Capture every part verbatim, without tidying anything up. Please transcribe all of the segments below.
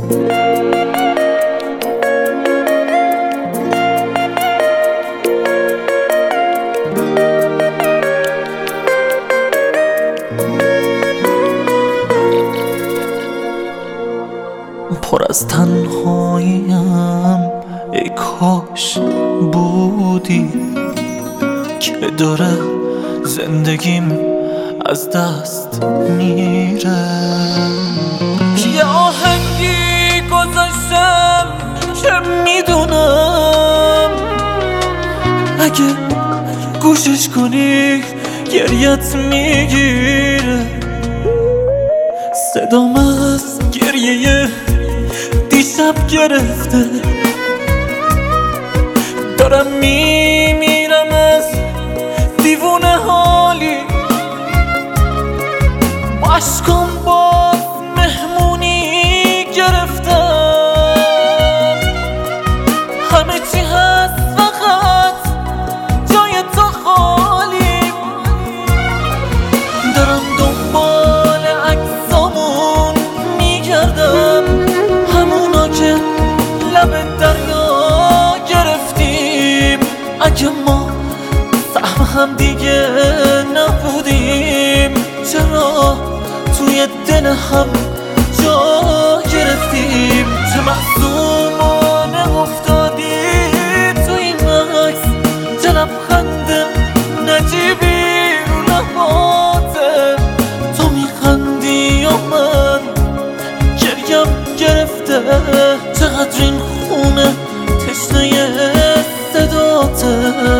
پر از تنهاییم، ای کاش بودی که داره زندگیم از دست میره. یه آهنگی گذاشتم که میدونم اگه گوشش کنی گریت میگیره. صدام از گریه دیشب گرفته، دارم میمیرم از دیوونه حالی. با عشقم باز مهمونی گرفتم، همه چی هست فقط جای تو خالی. دارم دنبال عکسامون میگردم، همونا که لب دریا گرفتیم. اگه ما سهم هم دیگه نبودیم، چرا توی دل هم جا گرفتیم؟ چه معصومانه افتادی تو این عکس، چه لبخند نجیبی رو لباته. تو میخندی یا من گریم گرفته؟ چقدر این خونه تشنه صداته.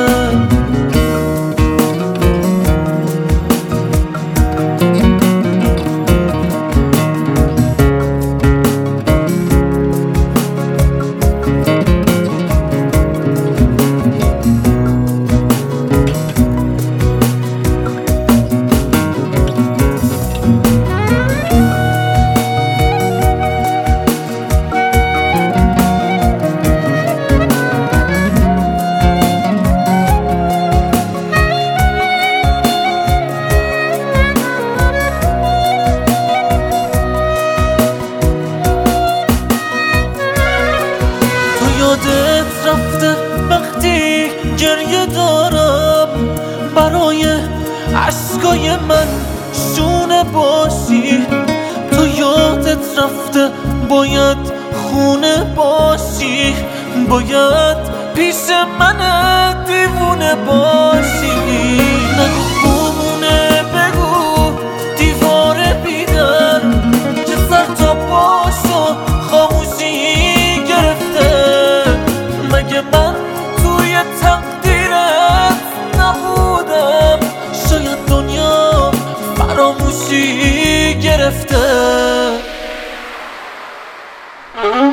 یادت رفته وقتی گریه دارم، برای عشقای من شونه باشی. تو یادت رفته باید خونه باشی، باید پیش من دیوونه باشی. نگو خونه، بگو دیوار بیدر که سر تا پاشو خاموشی گرفته. مگه من توی تقدیرت نبودم؟ شاید دنیا فراموشی گرفته.